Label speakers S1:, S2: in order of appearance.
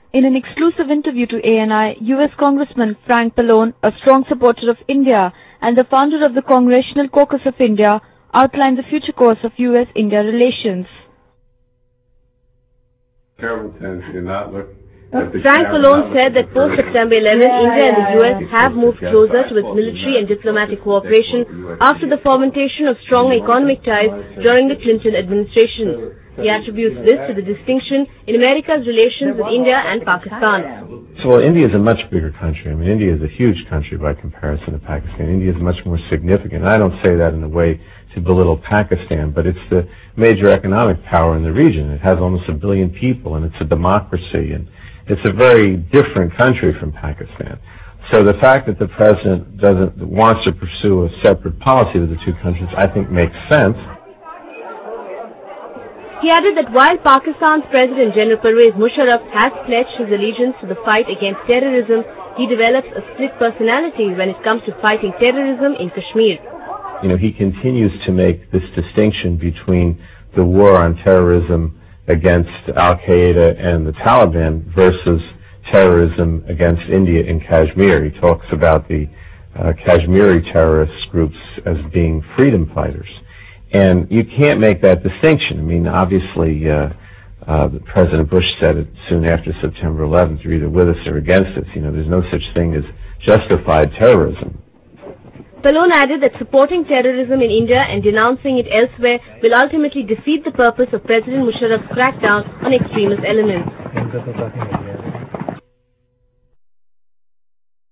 S1: In an exclusive interview to ANI, U.S. Congressman Frank Pallone, a strong supporter of India and the founder of the Congressional Caucus of India, outlined the future course of U.S.-India relations.
S2: Frank
S3: Pallone said that post-September 11, India and the US have moved closer to its military and diplomatic cooperation after the fomentation of strong economic ties during the Clinton administration. He attributes this to the distinction in America's relations with India and Pakistan.
S2: So, India is a much bigger country. I mean, India is a huge country by comparison to Pakistan. India is much more significant. I don't say that in a way to belittle Pakistan, but it's the major economic power in the region. It has almost 1 billion people, and it's a democracy, and it's a very different country from Pakistan. So the fact that the president wants to pursue a separate policy with the two countries, I think makes sense.
S3: He added that while Pakistan's President General Pervez Musharraf has pledged his allegiance to the fight against terrorism, he develops a split personality when it comes to fighting terrorism in Kashmir.
S2: You know, he continues to make this distinction between the war on terrorism against Al-Qaeda and the Taliban versus terrorism against India in Kashmir. He talks about the Kashmiri terrorist groups as being freedom fighters. And you can't make that distinction. I mean, obviously, President Bush said it soon after September 11th, you're either with us or against us. You know, there's no such thing as justified terrorism.
S3: Pallone added that supporting terrorism in India and denouncing it elsewhere will ultimately defeat the purpose of President Musharraf's crackdown on extremist elements.